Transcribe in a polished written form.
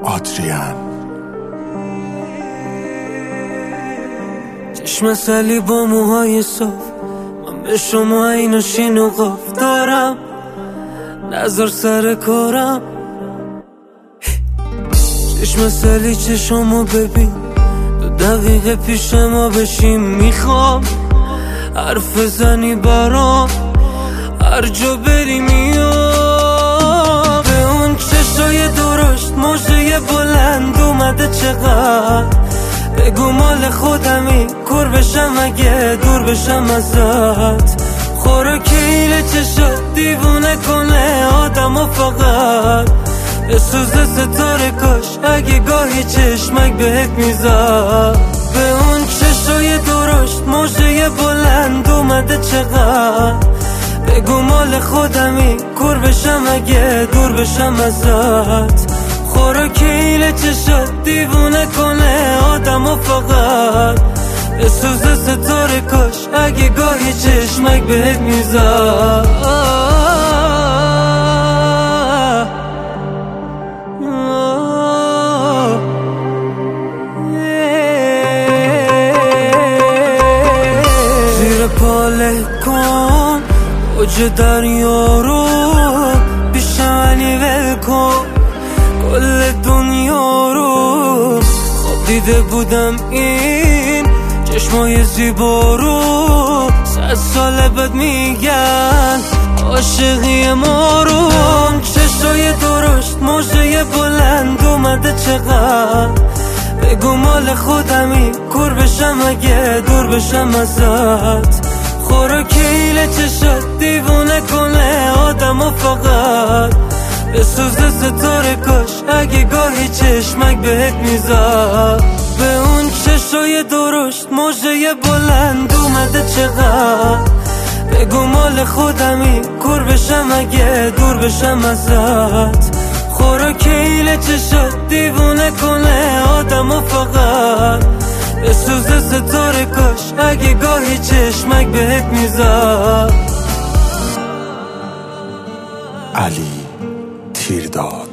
آدریان. چشم سلی با موهای صاف، من به شما اینو شین و قاف دارم، نظر سر کارم. چشم سلی چشمو ببین، 2 دقیقه پیش ما بشیم. میخوام حرف زنی برام، هر جا بری میام. به اون چشای درشت موجه بلند اومده چقدر، بگو مال خودمی کور بشم اگه دور بشم ازت. خوراکیل چشات دیوونه کنه آدمو، فقط بسوزه ستاره کاش اگه گاهی چشمک بهت میزد. به اون چشای درشت موجه بلند اومده چقدر، بگو مال خودمی کور بشم اگه دور بشم ازت. خوراکیل چشات دیوونه کنه آدمو، فقط بسوزه ستاره کاش اگه گاهی چشمک بهت میزد. زیر پاله کن اوج دریا رو، پیشم علی ول کن کل دنیا رو. خواب دیده بودم این چشمای زیبا رو، 100 سال بعد میگن عاشقی ما رو. چشای درشت موجه بلند اومده چقدر، بگو مال خودمی کور بشم اگه دور بشم ازت. خوراکیل چشات دیوونه کنه آدمو، فقط بسوزه ستاره کاش اگه گاهی چشمک بهت میزد. به اون چشای درشت موجه بلند اومده چقدر، بگو مال خودمی کور بشم اگه دور بشم ازت. خوراکیل چشات دیوونه کنه آدمو، فقط بسوزه ستاره کاش اگه گاهی چشمک بهت میزد. علی تیرداد.